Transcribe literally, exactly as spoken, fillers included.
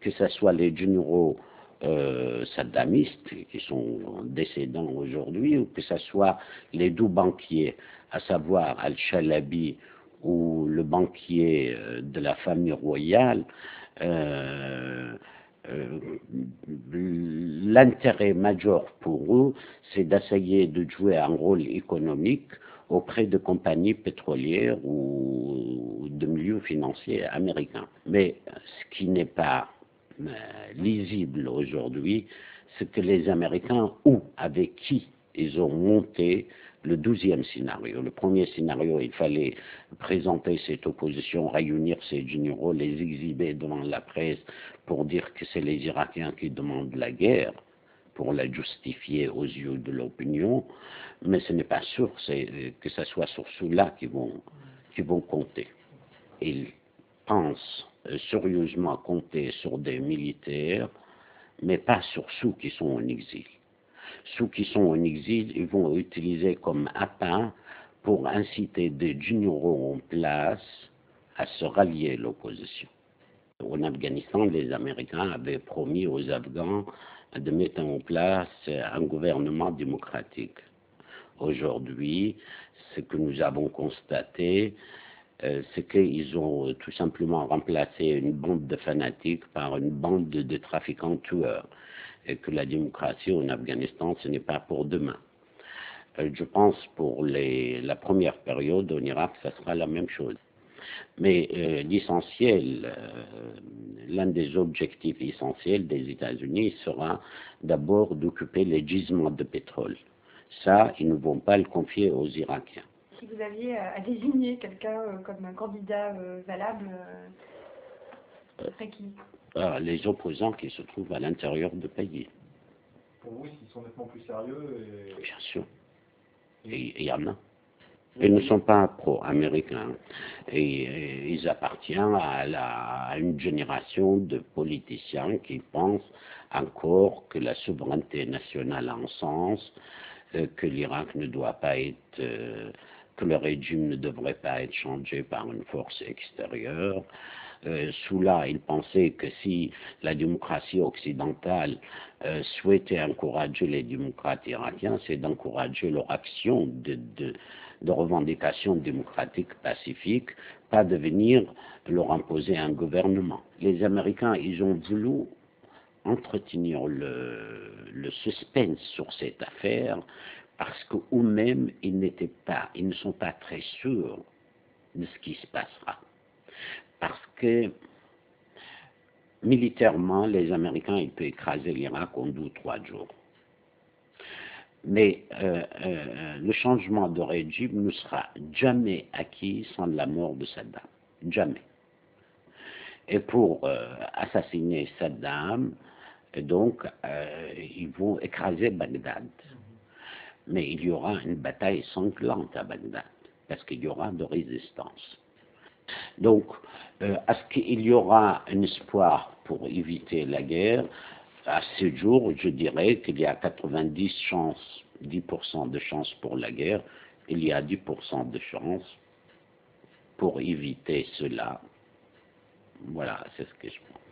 que ce soit les généraux euh, saddamistes qui sont décédants aujourd'hui, ou que ce soit les deux banquiers, à savoir Al-Chalabi ou le banquier de la famille royale, euh, euh, l'intérêt majeur pour eux, c'est d'essayer de jouer un rôle économique auprès de compagnies pétrolières ou de milieux financiers américains. Mais ce qui n'est pas euh, lisible aujourd'hui, c'est que les Américains, ou avec qui ils ont monté le douzième scénario. Le premier scénario, il fallait présenter cette opposition, réunir ces généraux, les exhiber devant la presse pour dire que c'est les Irakiens qui demandent la guerre, pour la justifier aux yeux de l'opinion, mais ce n'est pas sûr que ce soit sur ceux-là qui vont, qui vont compter. Ils pensent sérieusement compter sur des militaires, mais pas sur ceux qui sont en exil. Ceux qui sont en exil, ils vont utiliser comme appât pour inciter des généraux en place à se rallier à l'opposition. En Afghanistan, les Américains avaient promis aux Afghans de mettre en place un gouvernement démocratique. Aujourd'hui, ce que nous avons constaté, euh, c'est qu'ils ont tout simplement remplacé une bande de fanatiques par une bande de, de trafiquants tueurs, et que la démocratie en Afghanistan, ce n'est pas pour demain. Euh, je pense pour les, la première période en Irak, ça sera la même chose. Mais euh, l'essentiel, euh, l'un des objectifs essentiels des États-Unis sera d'abord d'occuper les gisements de pétrole. Ça, ils ne vont pas le confier aux Irakiens. Si vous aviez à désigner quelqu'un euh, comme un candidat euh, valable, euh, ce serait qui? euh, Les opposants qui se trouvent à l'intérieur du pays. Pour vous, s'ils sont nettement plus sérieux et... Bien sûr. Et il y en a. Ils ne sont pas pro-américains. Et, et ils appartiennent à, la, à une génération de politiciens qui pensent encore que la souveraineté nationale a un sens, euh, que l'Irak ne doit pas être, euh, que le régime ne devrait pas être changé par une force extérieure. Euh, sous là, ils pensaient que si la démocratie occidentale euh, souhaitait encourager les démocrates irakiens, c'est d'encourager leur action de, de, de revendication démocratique pacifique, pas de venir leur imposer un gouvernement. Les Américains, ils ont voulu entretenir le, le suspense sur cette affaire parce qu'eux-mêmes, ils n'étaient pas, ils ne sont pas très sûrs de ce qui se passera. Parce que militairement, les Américains, ils peuvent écraser l'Irak en deux ou trois jours. Mais euh, euh, le changement de régime ne sera jamais acquis sans la mort de Saddam. Jamais. Et pour euh, assassiner Saddam, donc, euh, ils vont écraser Bagdad. Mais il y aura une bataille sanglante à Bagdad, parce qu'il y aura de résistance. Donc, euh, est-ce qu'il y aura un espoir pour éviter la guerre? À ce jour, je dirais qu'il y a quatre-vingt-dix chances, dix pour cent de chances pour la guerre, il y a dix pour cent de chances pour éviter cela. Voilà, c'est ce que je pense.